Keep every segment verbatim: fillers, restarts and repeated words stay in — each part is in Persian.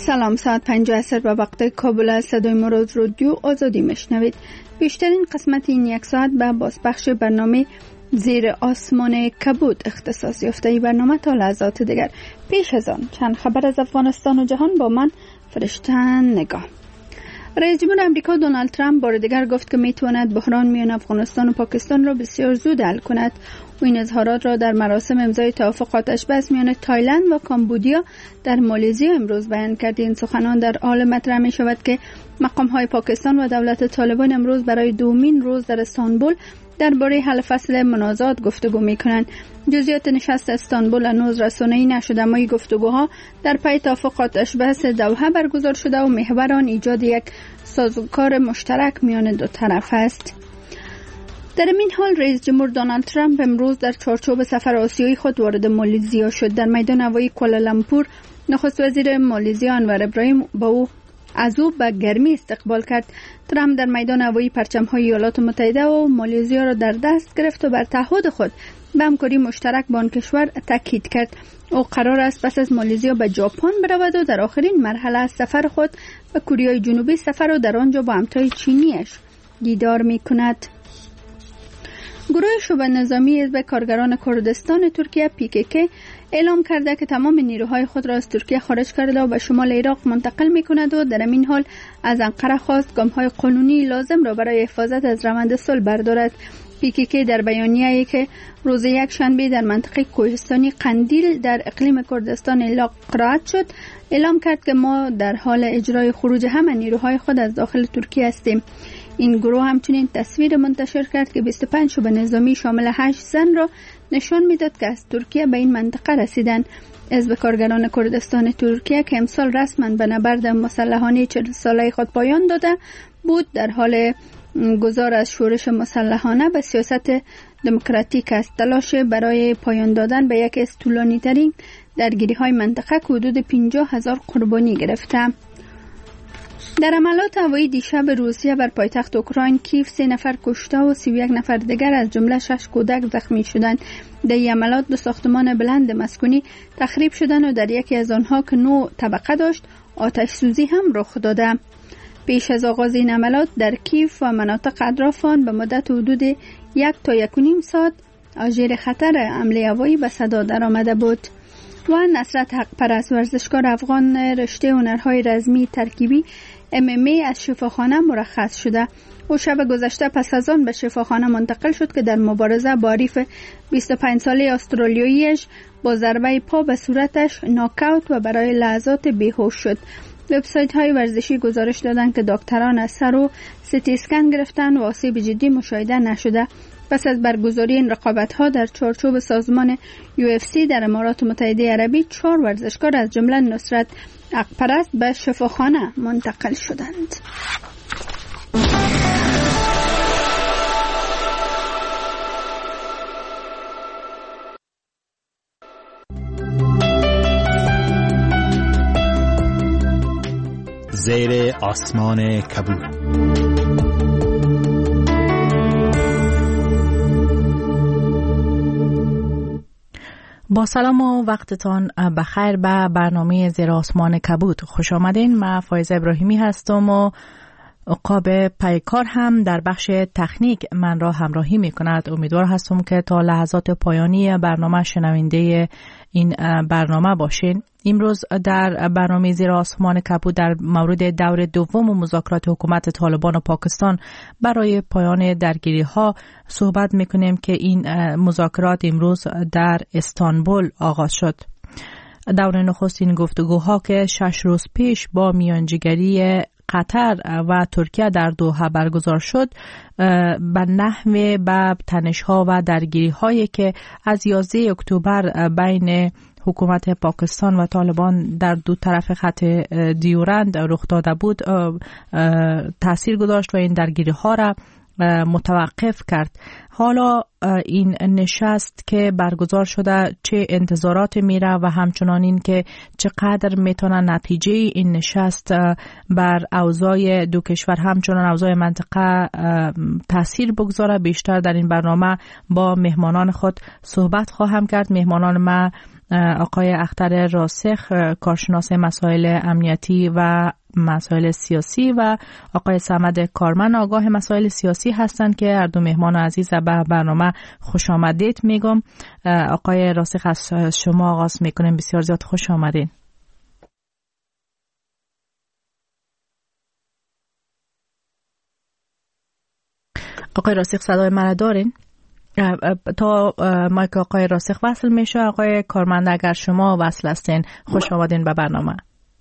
سلام، ساعت پنج عصر به وقت کابل از صدای مراد رادیو آزادی میشنوید. بیشترین قسمت این یک ساعت به بازپخش برنامه زیر آسمان کبود اختصاص یافته. ای برنامه تا لحظات دیگر. پیش از آن چند خبر از افغانستان و جهان با من فرشتن نگاه. رئیس جمهور امریکا دونالد ترامپ بار دیگر گفت که میتواند بحران میان افغانستان و پاکستان را بسیار زود حل کند. او این اظهارات را در مراسم امضای توافق آتش‌بس میان تایلند و کامبودیا در مالزی امروز بیان کرد. این سخنان در حال مطرح می شود که مقام‌های پاکستان و دولت طالبان امروز برای دومین روز در استانبول درباره حل فصل منازعات گفتگو می‌کنند. جزئیات نشست استانبول هنوز رسانه‌ای نشده، اما این گفتگوها در پی توافق آتش‌بس دوحه برگزار شده و محور آن ایجاد یک سازوکار مشترک میان دو طرف است. در این حال رئیس جمهور دونالد ترامپ امروز در چارچوب سفر آسیایی خود وارد مالزی شد. در میدان هوایی کوالالامپور نخست وزیر مالزی انور ابراهیم با او از او به گرمی استقبال کرد. ترامپ در میدان هوایی پرچم‌های ایالات متحده و مالزی را در دست گرفت و بر تعهد خود به همکاری مشترک با آن کشور تاکید کرد. او قرار است پس از مالزی به ژاپن برود و در آخرین مرحله از سفر خود به کره جنوبی سفر و در آنجا با همتای چینیش دیدار می‌کند. گروه شورای نظامی حزب کارگران کردستان ترکیه پی کی کی اعلام کرده که تمام نیروهای خود را از ترکیه خارج کرده و به شمال عراق منتقل می‌کند و در این حال از انقره خواست گام‌های قانونی لازم را برای حفاظت از روند صلح بردارد. پی کی کی در بیانیه‌ای که روز یک شنبه در منطقه کوهستانی قندیل در اقلیم کردستان اعلام قرائت شد اعلام کرد که ما در حال اجرای خروج همه نیروهای خود از داخل ترکیه هستیم. این گروه همچنین تصویر منتشر کرد که بیست و پنج شعبه نظامی شامل هشت زن را نشان میداد که از ترکیه به این منطقه رسیدند. حزب کارگران کردستان ترکیه که امسال رسما به نبرد مسلحانه چهل ساله خود پایان داده بود در حال گذار از شورش مسلحانه به سیاست دموکراتیک است. تلاش برای پایان دادن به یک از طولانی ترین درگیری های منطقه که حدود پنجاه هزار قربانی گرفته. در حملات هوایی دیشب روسیه بر پایتخت اوکراین کیف سه نفر کشته و سی و یک نفر دیگر از جمله شش کودک زخمی شدند. در این حملات دو ساختمان بلند مسکونی تخریب شدند و در یکی از آنها که نو طبقه داشت آتش سوزی هم رخ داده. پیش از آغاز این حملات در کیف و مناطق اطراف آن به مدت حدود یک تا یک و نیم ساعت آژیر خطر حمله هوایی به صدا درآمده بود. و نصرت حق پرست ورزشکار افغان رشته هنرهای رزمی ترکیبی ام ام ای از شفاخانه مرخص شده. او شب گذشته پس از آن به شفاخانه منتقل شد که در مبارزه با حریف بیست و پنج ساله استرالیاییش با ضربه پا به صورتش ناکاوت و برای لحظات بیهوش شد. وبسایت های ورزشی گزارش دادند که دکتران از سر و سیتی اسکن گرفتن و آسیب جدی مشاهده نشده. پس از برگزاری این رقابت‌ها در چارچوب سازمان یو اف سی در امارات متحده عربی چهار ورزشکار از جمله نصرت حق پرست به شفاخانه منتقل شدند. زیر آسمان کبود. با سلام و وقتتان بخیر به برنامه زیر آسمان کبود خوش آمدین. من فایزه ابراهیمی هستم و عقاب پیکار هم در بخش تکنیک من را همراهی می کند. امیدوار هستم که تا لحظات پایانی برنامه شنونده این برنامه باشین. امروز در برنامه زیر آسمان کبود در مورد دور دوم مذاکرات حکومت طالبان و پاکستان برای پایان درگیری ها صحبت می کنیم که این مذاکرات امروز در استانبول آغاز شد. دور نخست این گفتگوها که شش روز پیش با میانجیگری قطر و ترکیه در دوحه برگزار شد به نحو به تنش‌ها و درگیری‌هایی که از یازده اکتبر بین حکومت پاکستان و طالبان در دو طرف خط دیورند رخ داده بود تأثیر گذاشت و این درگیری‌ها را متوقف کرد. حالا این نشست که برگزار شده چه انتظارات میره و همچنان این که چقدر میتونه نتیجه این نشست بر اوضاع دو کشور همچنان اوضاع منطقه تاثیر بگذاره، بیشتر در این برنامه با مهمانان خود صحبت خواهم کرد. مهمانان ما آقای اختر راسخ، کارشناس مسائل امنیتی و مسائل سیاسی، و آقای صمد کارمن، آگاه مسائل سیاسی هستند که هر دو مهمان عزیز به برنامه خوش آمدید میگم. آقای راسخ از شما آغاز میکنیم. بسیار زیاد خوش آمدین. آقای راسخ صدای من دارین؟ تا مایک آقای راسخ وصل میشه، آقای کارمند اگر شما وصل هستین خوش آمدین به برنامه.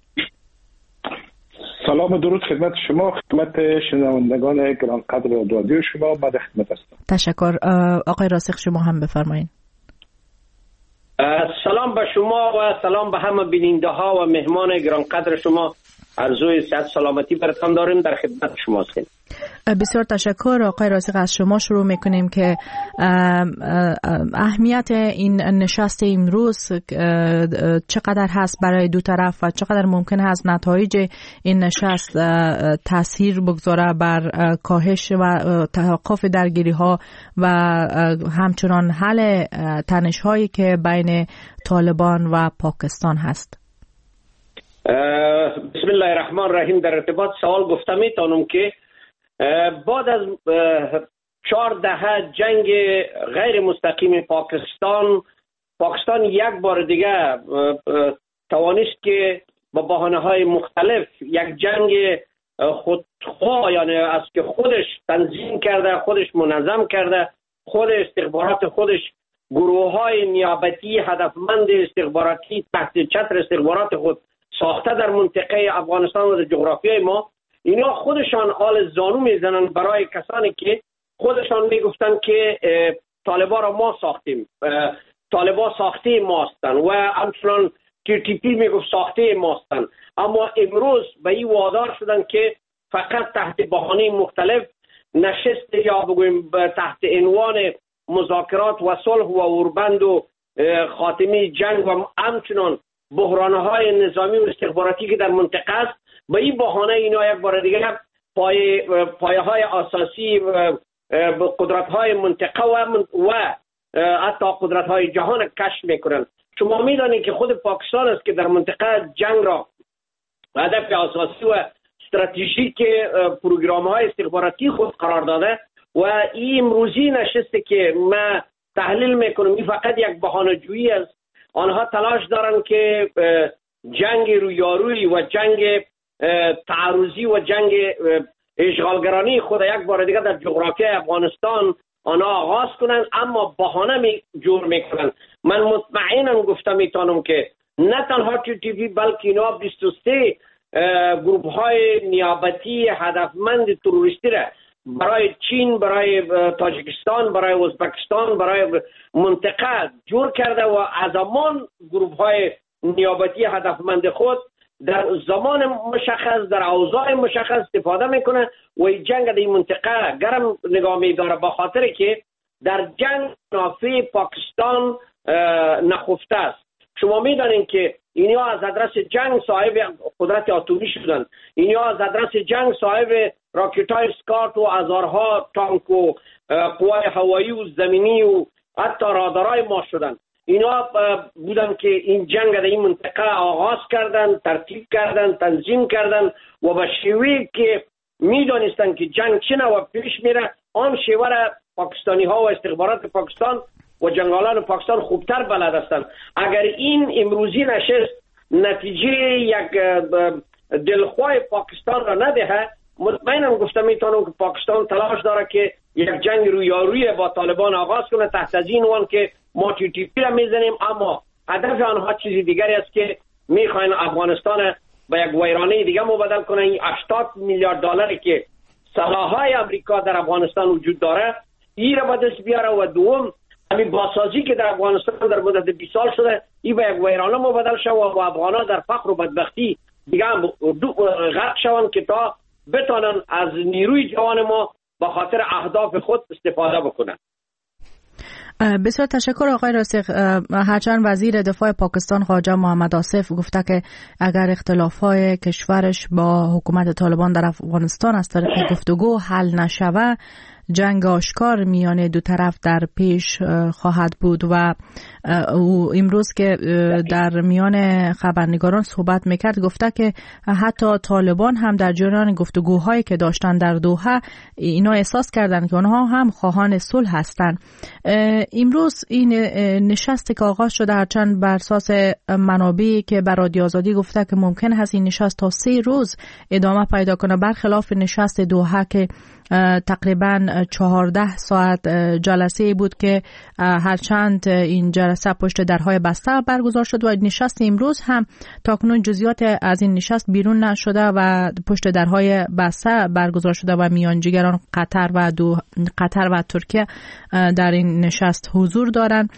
سلام و درود خدمت شما، خدمت شنوندگان گرانقدر رادیو شما. بعد خدمت هستم. تشکر. آقای راسخ شما هم بفرمایید. سلام به شما و سلام به همه بیننده ها و مهمان گرانقدر شما. عرضوی صحت سلامتی براتون داریم، در خدمت شما هستیم. بسیار تشکر. آقای راسخ از شما شروع میکنیم که اهمیت این نشست امروز چقدر هست برای دو طرف و چقدر ممکن هست نتایج این نشست تاثیر بگذاره بر کاهش و توقف درگیری ها و همچنان حل تنش هایی که بین طالبان و پاکستان هست. بسم الله الرحمن الرحیم. در ارتباط سوال گفتم میتونم که بعد از چهار دهه جنگ غیر مستقیم پاکستان پاکستان یک بار دیگه توانست که با بهانه های مختلف یک جنگ خودخواه، یعنی از که خودش تنظیم کرده، خودش منظم کرده، خود استخبارات خودش، گروه های نیابتی هدفمند استخباراتی تحت چتر استخبارات خود ساخته در منطقه افغانستان و در جغرافیای ما، اینا خودشان آل زانو میزنن برای کسانی که خودشان میگفتن که طالبا را ما ساختیم، طالبا ساخته ماستن و همچنان تی تی پی میگفت ساخته ماستن. اما امروز به این وادار شدن که فقط تحت بهانه مختلف نشست یا بگویم تحت عنوان مذاکرات و صلح و اوربند و خاتمه جنگ و همچنان بحران‌های نظامی و استخباراتی که در منطقه است، به این بهانه اینا یک بار دیگه پایه پایه‌های اساسی قدرت‌های منطقه و و حتی قدرت‌های جهان کشف می‌کنن. شما می‌دانید که خود پاکستان است که در منطقه جنگ را هدف اساسی و استراتژیک پروگرام‌های استخباراتی خود قرار داده و این امروزی نشسته که ما تحلیل می‌کنیم این فقط یک بهانه‌جویی است. آنها تلاش دارن که جنگ رویارویی و جنگ تعرضی و جنگ اشغالگرانی خود یک بار دیگه در جغرافیای افغانستان آنها آغاز کنن، اما بهانه می جور میکنن. من مطمئنم گفتم میتونم که نه تنها تی تی پی بلکه اینا بیست و سه گروه های نیابتی هدفمند تروریستی را برای چین، برای تاجیکستان، برای ازبکستان، برای منطقه جور کرده و از همان گروه های نیابتی هدفمند خود در زمان مشخص در اوضاع مشخص استفاده میکنه و این جنگ در این منطقه گرم نگاه میداره، با خاطر که در جنگ نافع پاکستان نخفته است. شما میدانید که اینها از ادرس جنگ صاحب قدرت اتمی شدند، اینها از ادرس جنگ صاحب راکت‌های اسکات و هزارها تانک و قوای هوایی و زمینی و حتی رادارهای ما شدند. اینا بودن که این جنگ در این منطقه آغاز کردن، ترتیب کردن، تنظیم کردن و به شیوهی که میدانستن که جنگ چه نوع پیش میره آن شیوه را پاکستانی ها و استخبارات پاکستان و جنگالان پاکستان خوبتر بلد هستند. اگر این امروزی نشست نتیجه یک دلخواه پاکستان را ندهه، مطمئنم گفتم میتونم که پاکستان تلاش داره که یک جنگ رویارویی با طالبان آغاز کنه تحت از این عنوان که ما تی تی پی را میزنیم، اما هدف آنها چیزی دیگری است که میخواین افغانستان به یک ویرانه دیگه مبادل کنن. این هشتاد میلیارد دلاری که سلاح‌های امریکا در افغانستان وجود داره این را به دست بیاره و دوم همین بازسازی که در افغانستان در مدت بیست سال شده این به یک ویرانه مبادل شود و افغان‌ها در فقر و بدبختی دیگه هم غرق شوند که تا بتانن از نیروی جوان ما به خاطر اهداف خود استفاده بکنند. بسیار تشکر آقای راسخ. هرچند وزیر دفاع پاکستان خواجه محمد آصف گفته که اگر اختلافات کشورش با حکومت طالبان در افغانستان از طریق گفتگو حل نشوه، جنگ آشکار میان دو طرف در پیش خواهد بود و او امروز که در میان خبرنگاران صحبت میکرد گفته که حتی طالبان هم در جریان گفتگوهایی که داشتن در دوحه اینا احساس کردن که اونها هم خواهان صلح هستند. امروز این نشستی که آغاز شده، هرچند بر اساس منابعی که بر رادیو آزادی گفته که ممکن هست این نشست تا سه روز ادامه پیدا کنه، برخلاف نشست دوحه که تقریبا چهارده ساعت جلسه بود که هرچند این جلسه پشت درهای بسته برگزار شد و نشست امروز هم تاکنون جزئیات از این نشست بیرون نشده و پشت درهای بسته برگزار شده و میانجیگران قطر و دو قطر و ترکیه در این نشست حضور دارند.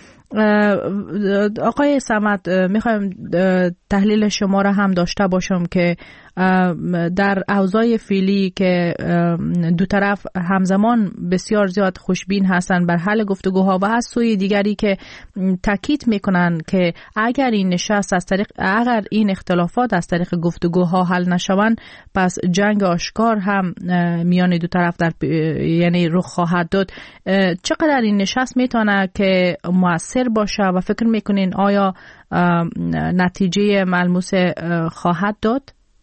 آقای صمد، میخوایم تحلیل شما را هم داشته باشم که در اوضاع فعلی که دو طرف همزمان بسیار زیاد خوشبین هستند بر حل گفتگوها و از سوی دیگری که تاکید میکنن که اگر این نشست از طریق اگر این اختلافات از طریق گفتگوها حل نشوند، پس جنگ آشکار هم میان دو طرف در یعنی رخ خواهد داد. چقدر این نشست میتونه که مؤثر باشه و فکر میکنین آیا نتیجه ملموس خواهد داد؟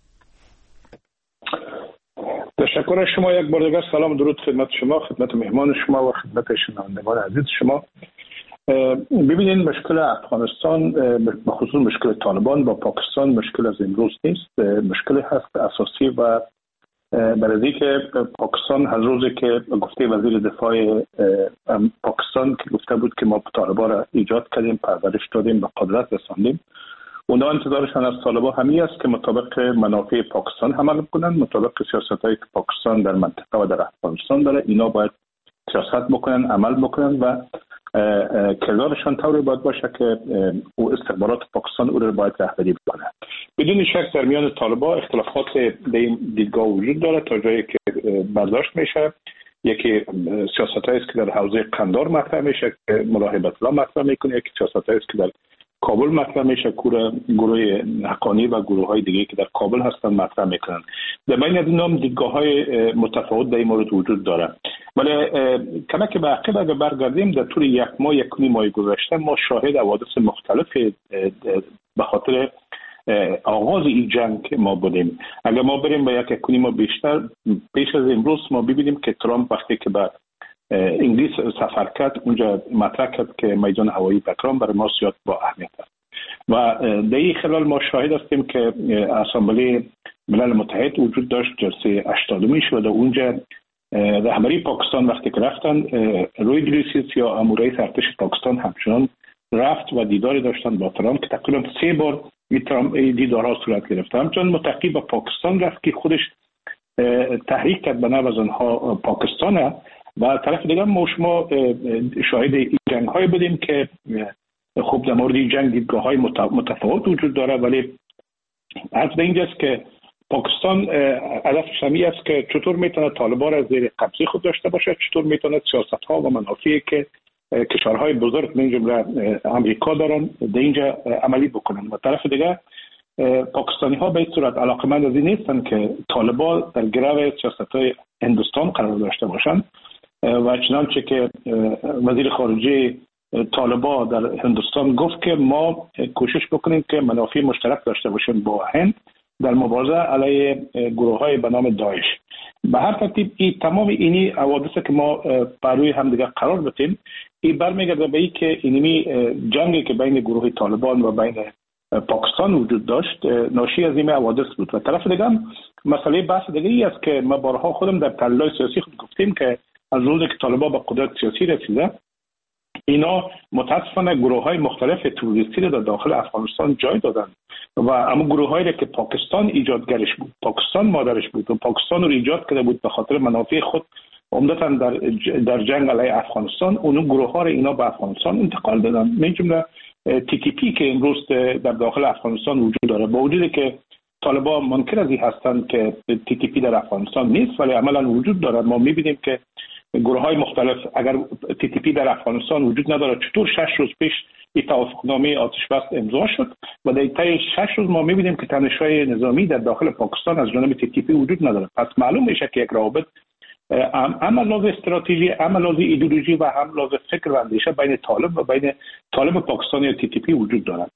تشکر از شما. یک بار دیگر سلام درود خدمت شما، خدمت مهمان شما و خدمت شنوندگان عزیز شما. ببینید، مشکل افغانستان به خصوص مشکل طالبان با پاکستان مشکل از امروز نیست، مشکل هست اساسی و برای که پاکستان هر روزی که گفته وزیر دفاع پاکستان که گفته بود که ما طالبان را ایجاد کردیم، پرورش دادیم، به قدرت رساندیم، اونا انتظارشان از طالبان همی است که مطابق منافع پاکستان عمل کنند، مطابق سیاستایی که پاکستان در منطقه و در افغانستان داره اینا باید سیاست بکنن، عمل بکنن و کردارشان طوری باید باشه که او استخبارات پاکستان او را باید رهبری بکنه. بدون شک در میان طالبان اختلافات به این دیدگاه وجود داره تا جایی که برداشت میشه. یکی سیاستایی است که در حوزه قندار مطرح میشه که مراقبت الله مطرح میکنه، یکی سیاستایی است که در کابل مطرح میشه که گروه حقانی و گروه های دیگه که در کابل هستن مطرح میکنن. در بین از اینا دیدگاه های متفاوت در این مورد وجود داره. ولی کمک به عقب اگر برگردیم، در طول یک ماه یک کنی ماه گذشته ما شاهد حوادث مختلف به خاطر آغاز این جنگ ما بودیم. اگر ما بریم به یک کنی ماه بیشتر پیش از امروز ما ببینیم که ترامپ وقتی که به انگلیس سفر کرد، اونجا مطرح کرد که میدان هوایی بکرام برای ما زیاد با اهمیت است و در این خلال ما شاهد هستیم که اسامبله ملل متحد وجود داشت، جلسه هشتادمی شد و اونجا رهبری پاکستان وقتی که رفتن، روی گریسیس یا امور رئیس ارتش پاکستان همچنان رفت و دیداری داشتن با ترامپ که تقریبا سه بار این دیدارها صورت گرفت. همچنان متقی به پاکستان رفت که خودش تحریک کرد به نوع از آنها پاکستانه و طرف دیگر ما شما شاهد این جنگ های بودیم که خب در مورد این جنگ دیدگاه های متفاوت وجود داره، ولی از به اینجاست که پاکستان هدفش همی است که چطور میتونه طالبان را زیر قبضه خود داشته باشه، چطور میتونه سیاست ها و منافعی که کشورهای بزرگ من جمله امریکا دارن در اینجا عملی بکنن. و طرف دیگر پاکستانی ها به این صورت علاقمند از این نیستن که طالبان در گرو سیاست های هندوستان قرار داشته باشند و چنانچه که وزیر خارجه طالبان در هندوستان گفت که ما کوشش بکنیم که منافع مشترک داشته باشیم با هند در مبارزه علیه گروه های به نام داعش. به هر ترتیب این تمام اینی حوادث که ما پروی هم دیگه قرار بدیم، این برمیگرده به این که اینمی جنگی که بین گروه طالبان و بین پاکستان وجود داشت ناشی از این حوادث بود. و طرف دیگه هم مسئله بحث دیگه ای است که ما بارها خودم در تحلیل سیاسی خود گفتیم که از روزی که طالبان به قدرت سیاسی رسیده، اینا متاسفانه گروه های مختلف تروریستی را در داخل افغانستان جای دادن و اما گروه هایی که پاکستان ایجادگرش بود، پاکستان مادرش بود و پاکستان رو ایجاد کرده بود به خاطر منافع خود، عمدتاً در در جنگ علیه افغانستان، اون گروه ها را اینا به افغانستان انتقال دادن. من جمله تی تی پی که امروز در داخل افغانستان وجود داره، با وجودی که طالبان منکر از این هستند که تی تی پی در افغانستان نیست، ولی عملا وجود دارد. ما می‌بینیم که گروه های مختلف، اگر تی تی پی در افغانستان وجود نداره، چطور شش روز پیش این توافقنامه آتش بس امضا شد و در طی شش روز ما می‌بینیم که تنش‌های نظامی در داخل پاکستان از جانب تی تی پی وجود نداره. پس معلوم میشه که یک روابط هم لحاظ استراتژی، هم لحاظ ایدئولوژی و هم لحاظ فکر و اندیشه بین طالب و بین طالب پاکستانی و تی تی پی وجود دارد.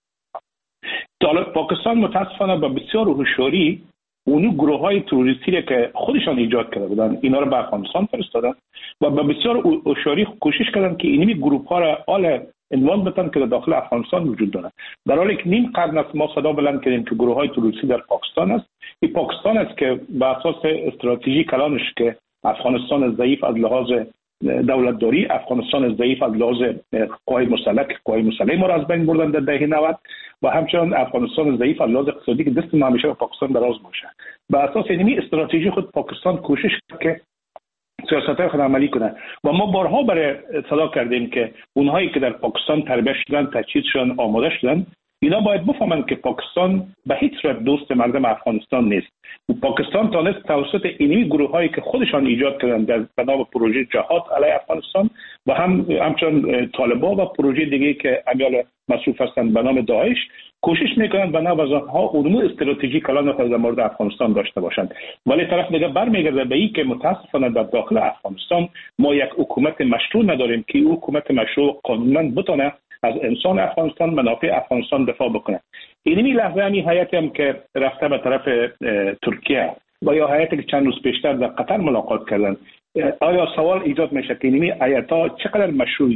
طالب پاکستان متاسفانه با بسیار هوشیاری اونو گروه های تروریستی که خودشان ایجاد کرده بودن اینا رو به افغانستان فرستادن و با بسیار هوشیاری کوشش کردن که اینمی گروه ها را آل عنوان بدن که در داخل افغانستان وجود دارن، در حالی که نیم قرن است ما صدا بلند کردیم که گروه های تروریستی در پاکستان است. این پاکستان است که به اساس استراتژی کلانش که افغانستان ضعیف از لحاظ دولتداری، افغانستان ضعیف از لحاظ قوای مسلح، قوای مسلح ما را از بین بردن در دهه نود و همچنان افغانستان ضعیف از لحاظ اقتصادی که دست ما همیشه به پاکستان دراز باشه. به اساس اینمی استراتژی خود پاکستان کوشش کرد که سیاست‌های خود عملی کنه و ما بارها برای صدا کردیم که اونهایی که در پاکستان تربیت شدن، تجهیز شدن، آماده شدن، اینا باید بفهمند که پاکستان به هیچ صورت دوست مردم افغانستان نیست. و پاکستان تانست توسط اینمی گروه هایی که خودشان ایجاد کردن در بنا پروژه جهاد علیه افغانستان و هم همچنان طالبان و پروژه دیگه که امیال مصروف هستند به نام داعش، کوشش میکنند بنا به آنها علوم استراتژیک کلان خود در مورد افغانستان داشته باشند. ولی طرف دیگه برمیگرده به این که متاسفانه در داخل افغانستان ما یک حکومت مشروع نداریم که این حکومت مشروع قانونا بتونه از انسان افغانستان، منافع افغانستان دفاع بکنه. اینمی لحظه همی هیئتی هم که رفته به طرف ترکیه و یا هیئتی که چند روز پیشتر در قطر ملاقات کردن، آیا سوال ایجاد میشه که اینمی هیئت‌ها چقدر مشروع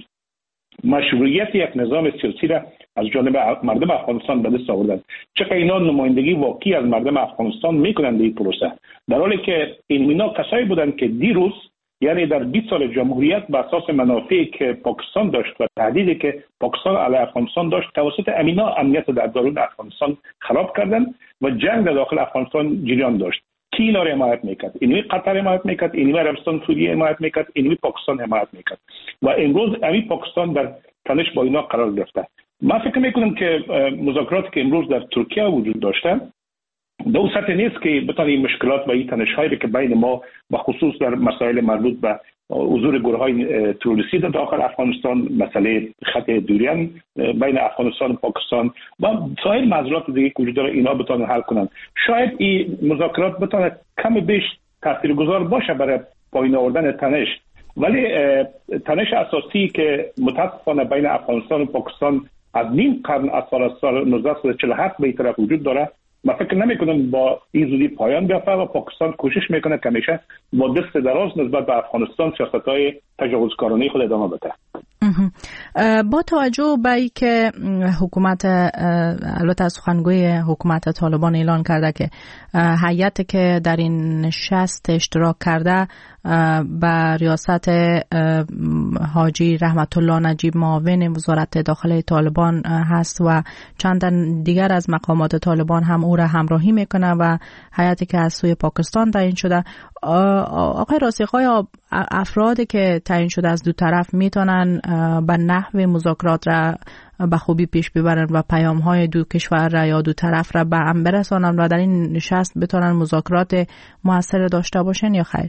مشروعیت یک نظام سیاسی را از جانب مردم افغانستان به دست آوردن، چقدر اینا نمایندگی واقعی از مردم افغانستان میکنند این پروسه، در حالی که اینا کسایی بودند که دیروز یعنی در بیست سال جمهوریت به اساس منافعی که پاکستان داشت و تهدیدی که پاکستان علیه افغانستان داشت توسط امینا امنیت در درون افغانستان خراب کردن و جنگ در داخل افغانستان جریان داشت. کی اینا را حمایت میکرد؟ اینمی قطر حمایت میکرد، اینمی عربستان سعودی حمایت میکرد، اینمی پاکستان حمایت میکرد و امروز امی پاکستان در تنش با اینا قرار گرفته. من فکر میکنم که مذاکراتی که امروز در ترکیه وجود داشته دو سطح نیست که بتونه این مشکلات و این تنش‌هایی که بین ما و خصوص در مسائل مربوط به حضور گروه‌های تروریستی در داخل افغانستان، مسئله خط دوریان بین افغانستان و پاکستان و سایر مسائل دیگه که وجود داره اینا بتونه حل کنن. شاید این مذاکرات بتونه کم بیش تاثیرگذار باشه برای پایین آوردن تنش، ولی تنش اساسی که متاسفانه بین افغانستان و پاکستان از نیم قرن از سال نوزده چهل و هفت به این طرف وجود داره، من فکر نمی کنم با این زودی پایان بیافته و پاکستان کوشش میکنه که همیشه با دست دراز نسبت به افغانستان سیاست‌های تجاوزکارانه خود ادامه بده. با توجه به اینکه حکومت البته از سخنگوی حکومت طالبان اعلان کرده که هیئتی که در این نشست اشتراک کرده با ریاست حاجی رحمت الله نجیب معاون وزارت داخله طالبان هست و چند دیگر از مقامات طالبان هم او را همراهی میکنه و هیئتی که از سوی پاکستان تعیین شده، آقای راسخ آیا افرادی که تعیین شده از دو طرف میتونن به نحو مذاکرات را به خوبی پیش ببرن و پیام های دو کشور را یا دو طرف را به هم برسانن و در این نشست بتونن مذاکرات موثر داشته باشن یا خیر؟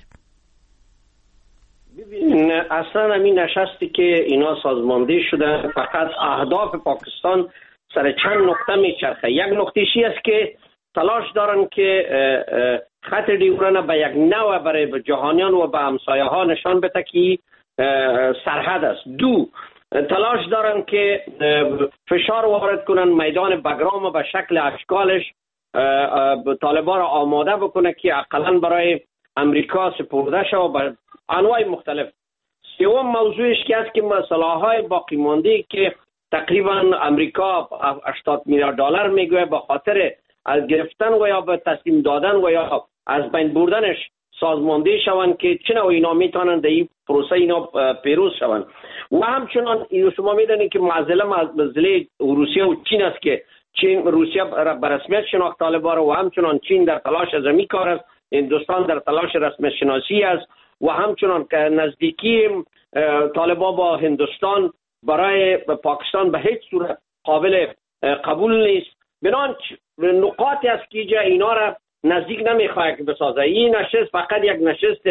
ببین اصلا همین نشستی که اینا سازماندهی شدن فقط اهداف پاکستان سر چند نقطه میچرخه. یک نقطه‌شی است که تلاش دارن که خط دیوران به یک نوع برای جهانیان و به همسایه ها نشان بده که سرحد است. دو، تلاش دارن که فشار وارد کنن میدان بگرام و به شکل اشکالش طالبان را آماده بکنه که اقلا برای امریکا سپرده شود به انواع مختلف. سوم موضوعش که است که سلاح‌های باقی مانده که تقریبا امریکا هشتاد میلیارد دلار میگوه به خاطر از گرفتن و یا به تسلیم دادن و یا از بین بردنش سازمانده شوند که چه نوع اینا میتونن در این پروسه اینا پیروز شوند. و همچنان شما میدونید که معضله معضله روسیه و چین است که چین روسیه به رسمیت شناخت طالبان و همچنان چین در تلاش از این کار است، هندوستان در تلاش رسمیت شناسی است و همچنان که نزدیکی طالبان با هندوستان برای پاکستان به هیچ صورت قابل قبول نیست. بنابراین نقاطی است که جا اینا را نزدیک نمیخواه که بسازه. این نشست فقط یک نشست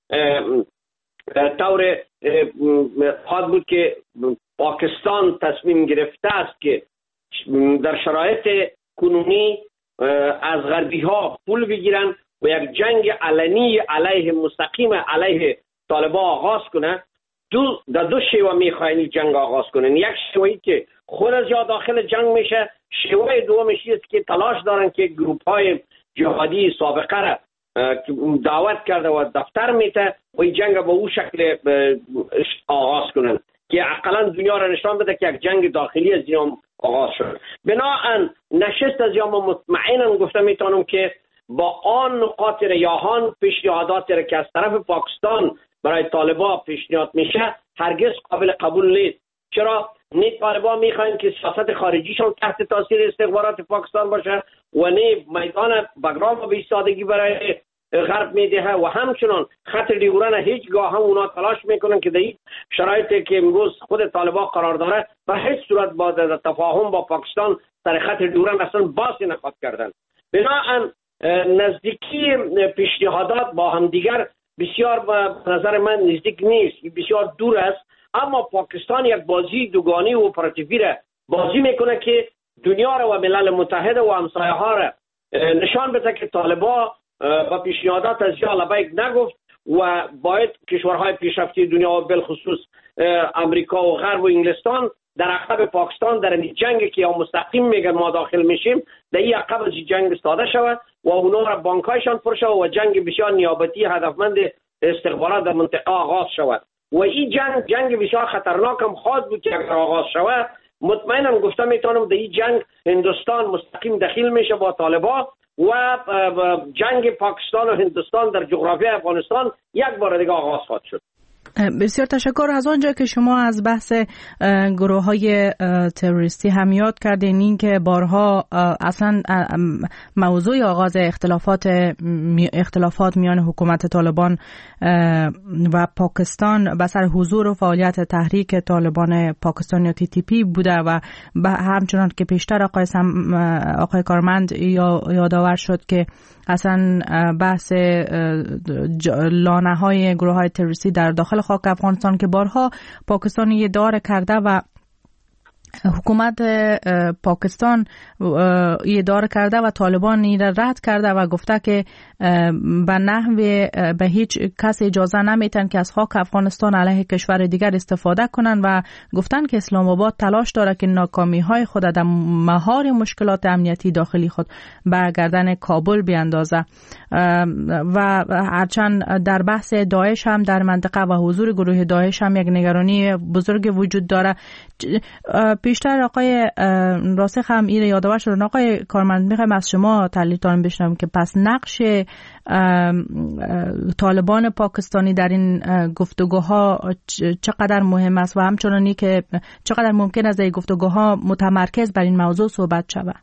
طور خواهد بود که پاکستان تصمیم گرفته است که در شرایط کنونی از غربی ها پول بگیرن و یک جنگ علنی علیه مستقیم علیه طالبان آغاز کنه. دو در دو شیوه میخواین جنگ آغاز کنن. یک شیوهی که خود از یا داخل جنگ میشه، شیوه دومش است که تلاش دارن که گروپ های جهادی سابقه را دعوت کرده و دفتر میته و این جنگ با او شکل آغاز کنن که اقلا دنیا را نشان بده که یک جنگ داخلی از این آغاز شد. بنابراین نشست از یا مطمئنا گفته میتونم که با آن نقاط ریاهان پیشنهادات را که از طرف پاکستان برای طالبان پیشنهاد میشه هرگز قابل قبول نیست. چرا؟ نه طالبان میخواین که سیاست خارجیشون تحت تاثیر استخبارات پاکستان باشه و نه میدان بگرام به ایستادگی برای غرب میده و همچنان خط دیوران هیچگاه هم اونا تلاش میکنن که در این شرایطی که امروز خود طالبان قرار داره به هیچ صورت با تفاهم با پاکستان سر خط دیوران اصلا باسی نخواد کردن. بنابراین نزدیکی پیشنهادات با هم دیگر بسیار به نظر من نزدیک نیست، بسیار دور است. اما پاکستان یک بازی دوگانه و اپراتیوی را بازی میکنه که دنیا را و ملل متحد و همسایه ها را نشان بده که طالبان با پیشنهادات از یا لبیک نگفت و باید کشورهای پیشرفته دنیا و بالخصوص امریکا و غرب و انگلستان در عقب پاکستان در این جنگی که یا مستقیم میگن ما داخل میشیم در این عقب از جنگ استاده شود و اونا را بانکایشان پر شود و جنگ بسیار نیابتی هدفمند استخبارات در منطقه آغاز شود و این جنگ جنگ بسیار خطرناک هم خواهد بود که اگر آغاز شود. مطمئنا گفته میتونم در این جنگ هندوستان مستقیم دخیل میشه با طالبان و جنگ پاکستان و هندوستان در جغرافی افغانستان یک بار دیگه آغاز خواهد شد. بسیار تشکر. از آنجا که شما از بحث گروه های تروریستی هم یاد کردین، این که بارها اصلا موضوع آغاز اختلافات اختلافات میان حکومت طالبان و پاکستان به سر حضور و فعالیت تحریک طالبان پاکستان یا تی تی پی بوده و همچنان که پیشتر آقای سم آقای کارمند یادآور شد که اصلا بحث لانه های گروه های تروریستی در داخل خاک افغانستان که بارها پاکستان یه دار کرده و حکومت پاکستان اداره کرده و طالبان این را رد کرده و گفته که به نحو به هیچ کس اجازه نمیتن که از خاک افغانستان علیه کشور دیگر استفاده کنن و گفتن که اسلام آباد تلاش داره که ناکامی های خود در مهار مشکلات امنیتی داخلی خود به گردن کابل بیاندازه و هرچند در بحث داعش هم در منطقه و حضور گروه داعش هم یک نگرانی بزرگ وجود داره. پیشتر آقای راسخ هم این یادآور شد. آقای کارمند میخوایم از شما تحلیلتان بشنویم که پس نقش طالبان پاکستانی در این گفتگوها چقدر مهم است و همچنانی که چقدر ممکن است این گفتگوها متمرکز بر این موضوع صحبت شود.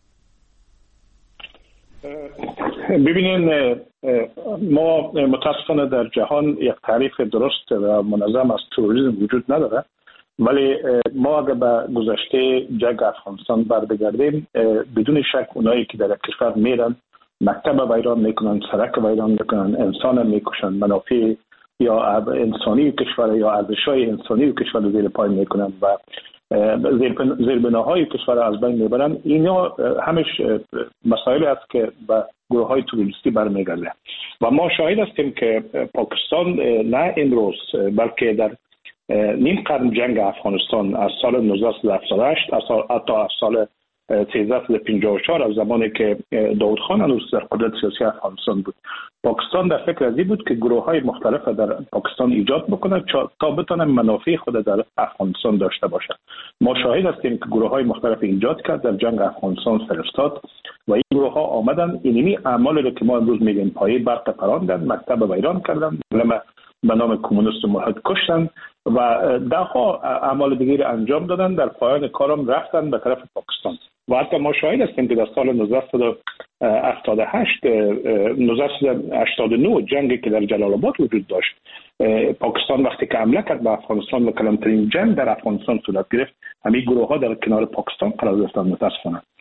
ببینین ما متاسفانه در جهان یک تعریف درست و منظم از تروریسم وجود نداره، ولی ما اگر به گذشته جنگ افغانستان برگردیم بدون شک اونایی که در کشور میرن مکتب ویران میکنن، سرک ویران میکنن، انسان میکشن، منافع یا انسانی کشور یا ارزش‌های انسانی کشور زیر پای میکنن و زیربناهای کشور از بین میبرن، اینا همش مسائل است که به گروه های تروریستی برمیگرده و ما شاهد هستیم که پاکستان نه امروز بلکه در نیم قرن جنگ افغانستان از سال نوزده هفتاد و هشت تا از سال سیزده پنجاه و چهار از زمانی که داود خان هنوز در قدرت سیاسی افغانستان بود، پاکستان در فکر از این بود که گروه های مختلف در پاکستان ایجاد بکنه تا بتونه منافع خود در افغانستان داشته باشه. ما شاهد هستیم که گروه های مختلف ایجاد کرد، در جنگ افغانستان فرستاد و این گروه ها آمدن اینمی اعمالی که ما امروز میگیم پایه برق پراندن، مکتب ویران کردن، به نام کمونیست ملحد کشتن و ده ها اعمال دیگری انجام دادن. در پایان کارم رفتن به طرف پاکستان و حتی ما شاهد هستیم که در سال نوزده هفتاد و هشت نوزده هشتاد و نه جنگی که در جلال آباد وجود داشت، پاکستان وقتی که حمله کرد به افغانستان و کلانترین جنگ در افغانستان صورت گرفت، همین گروه ها در کنار پاکستان قرار گرفتن. متاسفانه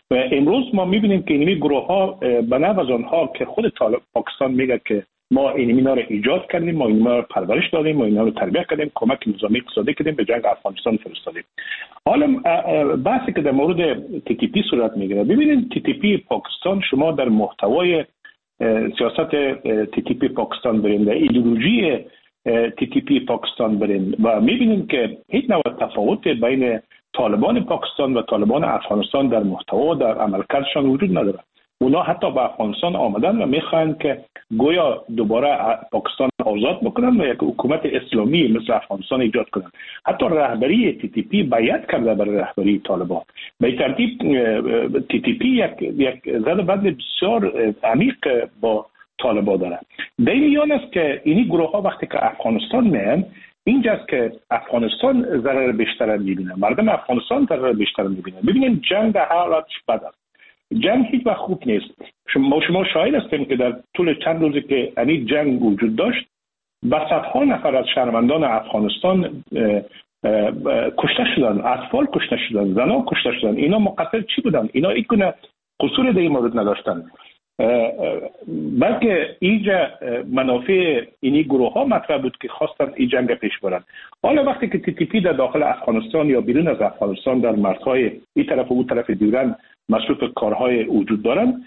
و امروز ما میبینیم که اینمی گروه ها به نوع از آنها که خود پاکستان میگه که ما اینمینا رو ایجاد کردیم، ما اینمینا رو پرورش دادیم، ما اینا رو تربیت کردیم، کمک نظامی اقتصادی کردیم، به جنگ افغانستان فرستادیم. حالا بحثی که در مورد تی تی پی صورت میگیره، ببینید تی تی پی پاکستان، شما در محتوای سیاست تی تی پی پاکستان برین، در ایدئولوژی تی تی پی پاکستان برین و میبینیم که هیچ نوع تفاوت بین طالبان پاکستان و طالبان افغانستان در محتوا و در عملکردشان وجود نداره. اونا حتی به افغانستان آمدن و میخواهند که گویا دوباره پاکستان آزاد بکنن و یک حکومت اسلامی مثل افغانستان ایجاد کنن. حتی رهبری تی تی پی بیعت کرده برای رهبری طالبان. به این ترتیب تی تی پی یک یک زد بند بسیار عمیق با طالبان داره. در این میان است که اینی گروه ها وقتی که افغانستان میان، اینجاست که افغانستان ضرر بیشتر میبینه، مردم افغانستان ضرر بیشتر میبینه. ببینید جنگ در حالتش بد است. جنگ هیچ وقت خوب نیست. شما شما شاهد هستیم که در طول چند روزی که این جنگ وجود داشت، با صدها نفر از شهروندان افغانستان کشته شدن، اطفال کشته شدن، زنان کشته شدن. اینا مقصر چی بودن؟ اینا هیچ گونه قصور در این مورد نداشتن، بلکه اینجا منافع اینی گروه ها مطرح بود که خواستن این جنگ پیش برن. حالا وقتی که تی تی پی در داخل افغانستان یا بیرون از افغانستان در مرزهای این طرف و اون طرف دیورن مصروف کارهای وجود دارن،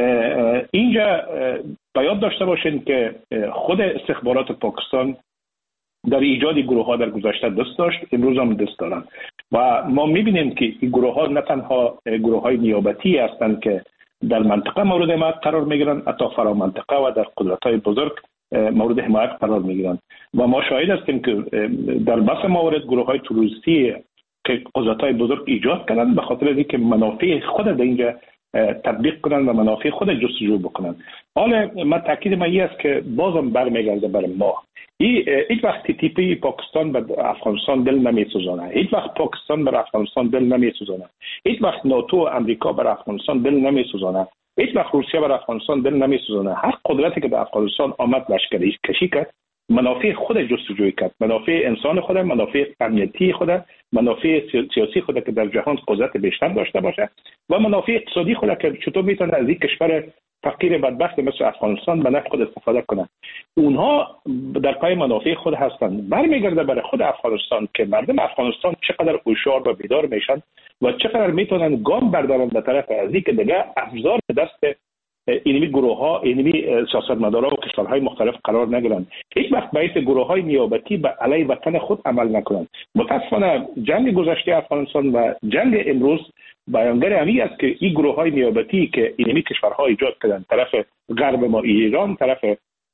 اینجا باید داشته باشین که خود استخبارات پاکستان در ایجاد گروه ها در گذشته دست داشت، امروز هم دست دارن و ما میبینیم که این گروه ها نه تنها گروه های نیابتی هستند که در منطقه مورد حمایت قرار میگیرن، حتی فرا منطقه و در قدرت‌های بزرگ مورد حمایت قرار میگیرن و ما شاهد هستیم که در بس موارد گروه‌های تروریستی که قدرت‌های بزرگ ایجاد کردن به خاطر اینکه منافع خود در اینجا تطبیق کنن و منافع خود جستجو بکنن. حالا من تاکید من این است که بازم برمیگرده بر ما، هیچ وقت تی تی پی پاکستان به افغانستان دل نمیسوزانه، هیچ وقت پاکستان بر افغانستان دل نمیسوزانه، هیچ وقت ناتو و امریکا بر افغانستان دل نمیسوزانه، هیچ وقت روسیه بر افغانستان دل نمیسوزانه. هر قدرتی که به افغانستان آمد لشکری کشی کرد، منافع خود جستجوی کرد، منافع انسان خود، منافع امنیتی خود، منافع سیاسی خود که در جهان قدرت بیشتر داشته باشه و منافع اقتصادی خود که چطور میتونه از این کشور فقیر بدبخت مثل افغانستان به نفع خود استفاده کنند. اونها در پای منافع خود هستند. برمیگرده برای خود افغانستان که مردم افغانستان چقدر هوشیار و بیدار میشن و چقدر میتونن گام بردارن به طرف از اینکه دیگه ابزار به دست اینمی گروه ها، اینمی سیاستمدارا و کشورهای مختلف قرار نگیرن. هیچ وقت باید گروه های نیابتی به علیه وطن خود عمل نکنند. متاسفانه جنگ گذشته افغانستان و جنگ امروز بیانگر همی است که این گروه های نیابتی که اینمی کشورها ایجاد کردن، طرف غرب ما ایران، طرف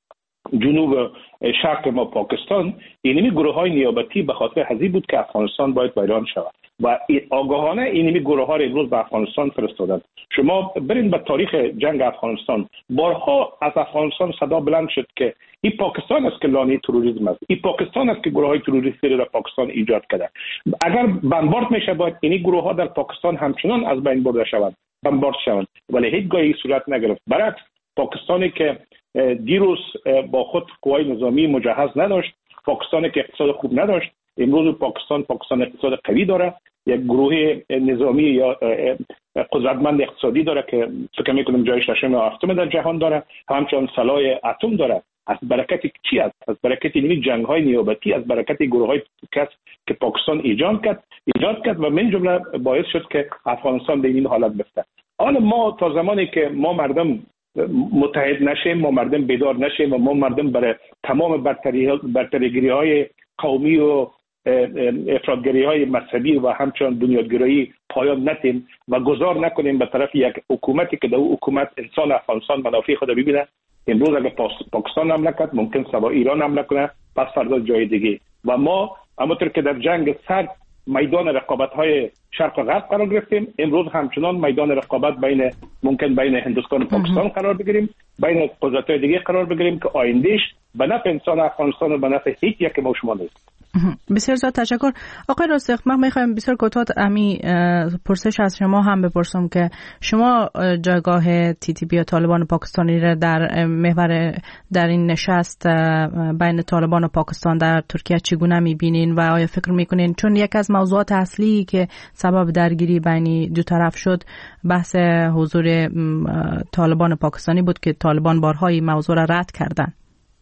جنوب شرق ما پاکستان، اینمی گروه های نیابتی به خاطر هزی بود که افغانستان باید ویران شود و آگاهانه اینمی گروه ها را امروز به افغانستان فرستادند. شما برین به تاریخ جنگ افغانستان، بارها از افغانستان صدا بلند شد که این پاکستان است که لانه تروریسم است، این پاکستان است که گروه های تروریستی را در پاکستان ایجاد کرده. اگر بمبارد میشه باید این گروه ها در پاکستان همچنان از بین برده شوند، بمبارد شوند، ولی هیچ گاهی صورت نگرفت. برعکس پاکستانی که دیروز با خود قوای نظامی مجهز نداشت، پاکستانی که اقتصاد خوب نداشت، امروز پاکستان پاکستان اقتصاد قوی داره، یک گروه نظامی یا قدرتمند اقتصادی داره که فکر میکنم جای ششم و هفتم در جهان داره، همچنان سلاح اتم داره. از برکت چی است؟ از برکت این جنگ های نیابتی، از برکت گروه های که پاکستان ایجاد کرد ایجاد کرد و من جمله باعث شد که افغانستان به این حالت بفته. حالا ما تا زمانی که ما مردم متحد نشیم، ما مردم بیدار نشیم و ما مردم برای تمام برتریگری های قومی و افراطگری های مذهبی و همچنان بنیادگرایی پایان ندیم و گذار نکنیم به طرف یک حکومتی که در اون حکومت انسان افغانستان منافع خود ببینه. امروز اگر پاکستان حمله کرد ممکن سبا ایران حمله کنه، پس فردا جای دیگه. و ما همونطور که در جنگ سرد میدان رقابت های شرق و غرب قرار گرفتیم، امروز همچنان میدان رقابت بین ممکن بین هندوستان و پاکستان قرار بگیریم، بین قدرت‌های دیگه قرار بگیریم که آیندهش به نفع انسان افغانستان و به نفع هیچ یک ما شما نیست. بسیار زیاد تشکر. آقای رستق، من میخوایم بسیار کوتاه امی پرسش از شما هم بپرسم که شما جایگاه تی تی پی و طالبان پاکستانی را در محور در این نشست بین طالبان و پاکستان در ترکیه چگونه میبینین و آیا فکر میکنین، چون یک از موضوعات اصلی که سبب درگیری بین دو طرف شد بحث حضور طالبان پاکستانی بود که طالبان بارهای موضوع را رد کردن.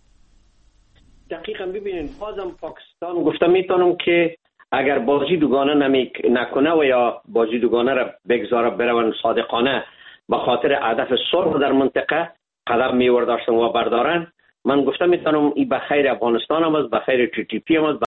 دقیقا ببینید، بازم پاکستان گفتم میتونم که اگر بازی دوگانه نمی نکنه و یا بازی دوگانه را بگذاره برون صادقانه به خاطر هدف صلح در منطقه قدم میورداشتن و بردارن، من گفتم میتونم این به خیر افغانستان هم است، به خیر تی تی پی هم است،